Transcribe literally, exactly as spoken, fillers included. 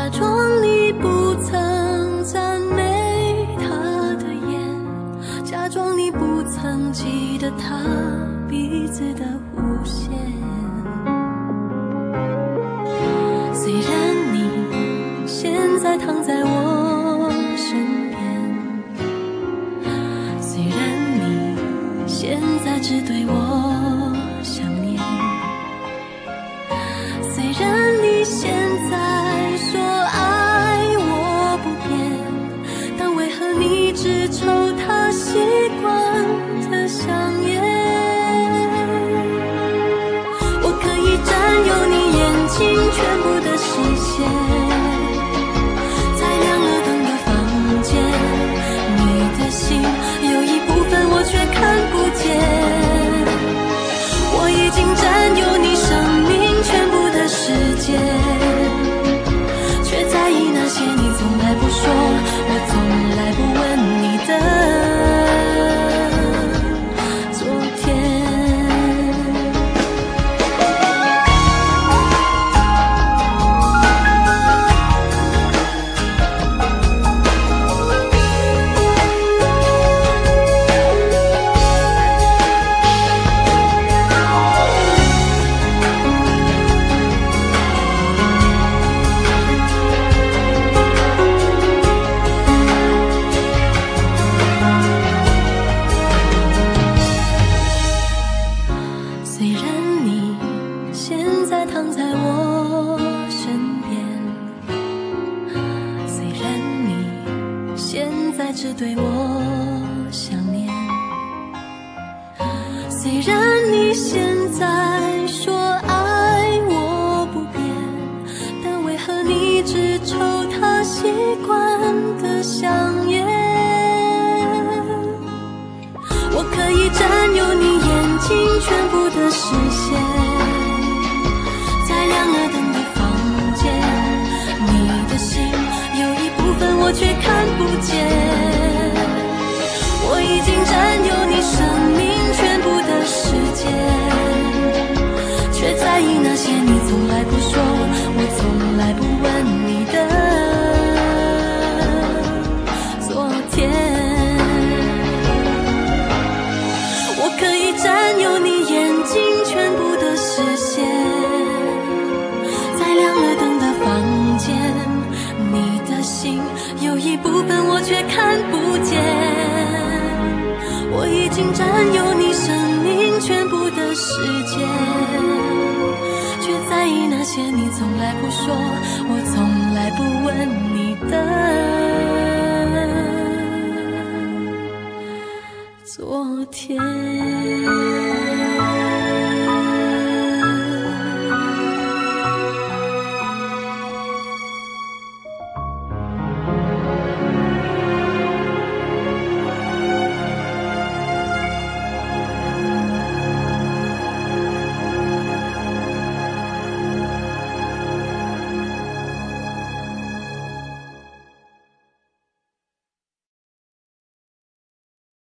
假装你不曾赞美他的眼，假装你不曾记得他鼻子的弧线。虽然你现在躺在我身边，虽然你现在只对我想念，虽然你现在说爱我不变，但为何你只抽他习惯的香烟？我可以占有你眼睛全部的视线，在亮了灯的房间，你的心有一部分我却看不见。我已经占有你生命全部的时间，却在意那些你从来不说，我从来不问你的昨天。虽然你现在躺在我身边，虽然你现在只对我想念，虽然你现在说爱我不变，但为何你只抽他习惯的香烟？我可以占有你眼睛全部的视线，在亮了灯的房间，你的心有一部分我却看不见。我已经占有你生命全部的时间，却在意那些你从来不说，我从来不问你的昨天。我可以占有你眼睛全部的视线，在亮了灯的房间，你的心有一部分我却看不见。我已经占有你生命全部的时间，却在意那些你从来不说，我从